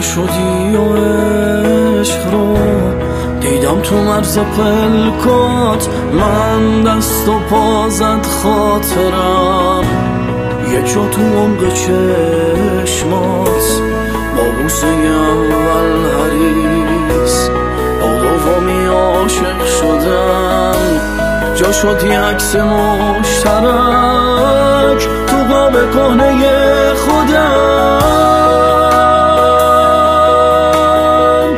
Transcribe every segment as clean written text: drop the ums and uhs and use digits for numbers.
خفه شدی و عشق رو دیدم تو مرز پلکات، من دست و پا زد خاطرم یه جا تو عمق چشمات با بوسه اول حریص با دومی عاشق شدم، جا شد یه عکس مشترک تو قاب کهنه خودم.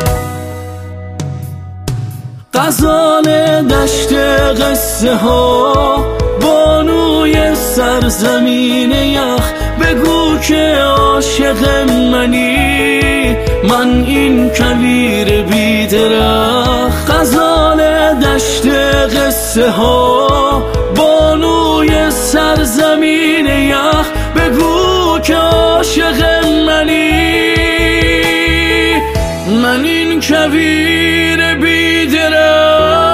غزال دشت قصه ها، بانوی سرزمین یخ، بگو که عاشق منی، من این کویر بی درخت. غزال دشت قصه ها، بانوی سرزمین یخ، بگو که عاشق منی، من این کویر بی درخت.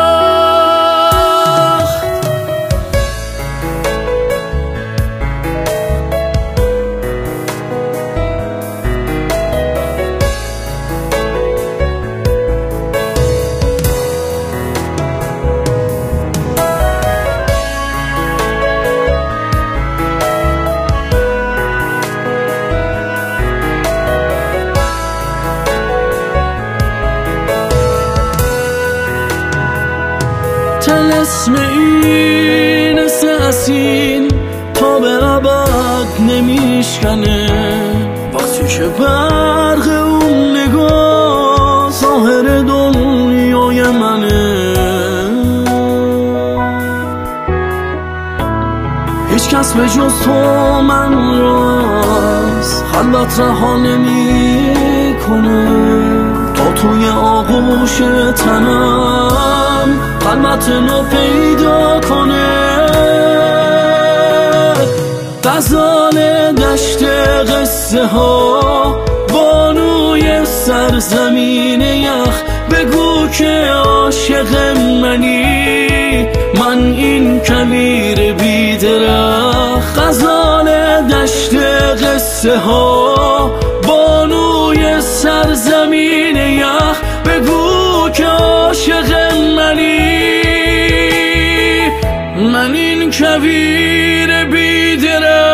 طلسم این اساسین تا به ابد نمیشکنه، وقتی که برق اون نگاه ظاهر دنیای منه. هیچ کس به جز تو من راست خلوت رها نمی کنه، تا توی آغوش تنم قلمت نو پیدا کنه. غزال دشت قصه ها، بانوی سرزمین یخ، بگو که عاشق منی، من این کویر بی درخت. غزال دشت قصه ها، بانوی سرزمین یخ، بگو که عاشق منی، من این کویر بی درخت.